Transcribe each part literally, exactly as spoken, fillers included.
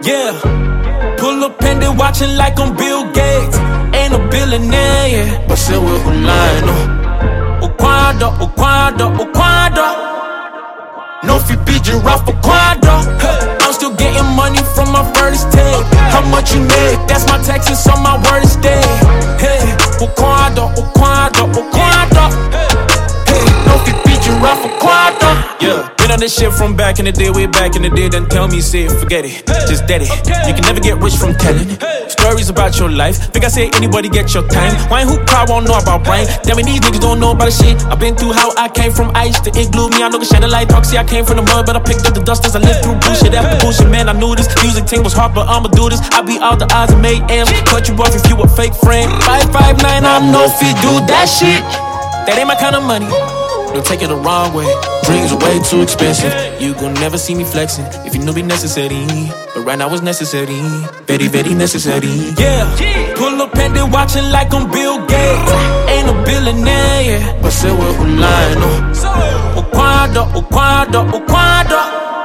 Yeah, pull up and they watching like I'm Bill Gates. Ain't a billionaire, yeah, but still we're online, no. Oquando, Oquando, Oquando. No fi be giraffe, Oquando. I'm still getting money from my first take. How much you make? That's my taxes on my worst day. Hey, Oquando, Oquando, Oquando. Hey, no fi be giraffe, Oquando. Yeah. Been on this shit from back in the day, way back in the day. Then tell me, say, forget it, just dead it. You can never get rich from telling stories about your life. Think I say anybody get your time. Why who cry won't know about Brian? Damn it, these niggas don't know about the shit. I've been through how I came from ice to igloo. Me, I know the shine the light talk. See, I came from the mud, but I picked up the dust as I lived through bullshit after bullshit. Man, I knew this music thing was hard, but I'ma do this. I beat all the odds and made M's. Cut you off if you a fake friend. five five nine, I know if you do that shit. That ain't my kind of money. Don't take it the wrong way. Dreams are way too expensive. You gon' never see me flexing if you knew me necessary. But right now it's necessary. Very, very necessary. Yeah, pull up and they watching like I'm Bill Gates. Ain't a billionaire, yeah, but still we're online, no. Oquando, Oquando, Oquando.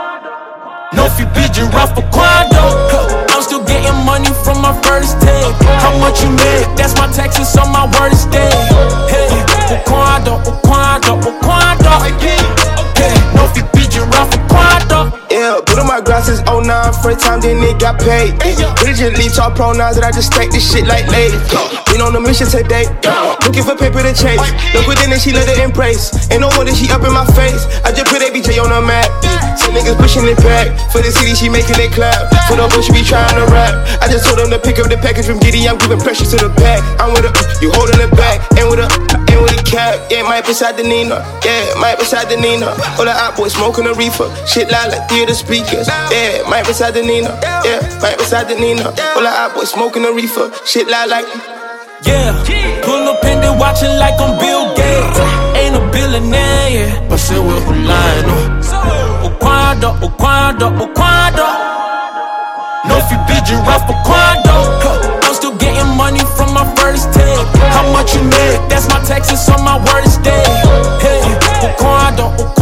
No fi be giraffe, Oquando. I'm still getting money from my first take. How much you make? That's my taxes on my worst day. Hey, Oquando, Oquando, Oquando. Hey, no fi be giraffe, Oquando. Yeah, put on my glasses, oh nine, first time then it got paid. Diligently talk pronouns that I just stack this shit like lady. Been on a mission today, looking for paper to chase. Look within it, she let it embrace. Ain't no wonder she up in my face. I just put A B J on the map. Some niggas pushing it back. For the city, she making it clap. For the bush, she be trying to rap. I just told them to pick up the package from Giddy. I'm giving pressure to the back. I'm with her, you holding it back. And with her, and with a cap. Yeah, might beside the Nina. Yeah, might beside the Nina. All the hot boys smoking a reefer. Shit loud like theater speakers. Yeah, might beside the Nina. Yeah, might beside the Nina. All the hot boys smoking a reefer. Shit loud like. Yeah, pull up and they watching like I'm Bill Gates. Ain't a billionaire, yeah, but still we're online, no. Oquando, Oquando, Oquando. No fi be giraffe, Oquando. I'm still getting money from my first take. How much you make? That's my taxes on my worst day. Hey, Oquando, Oquando.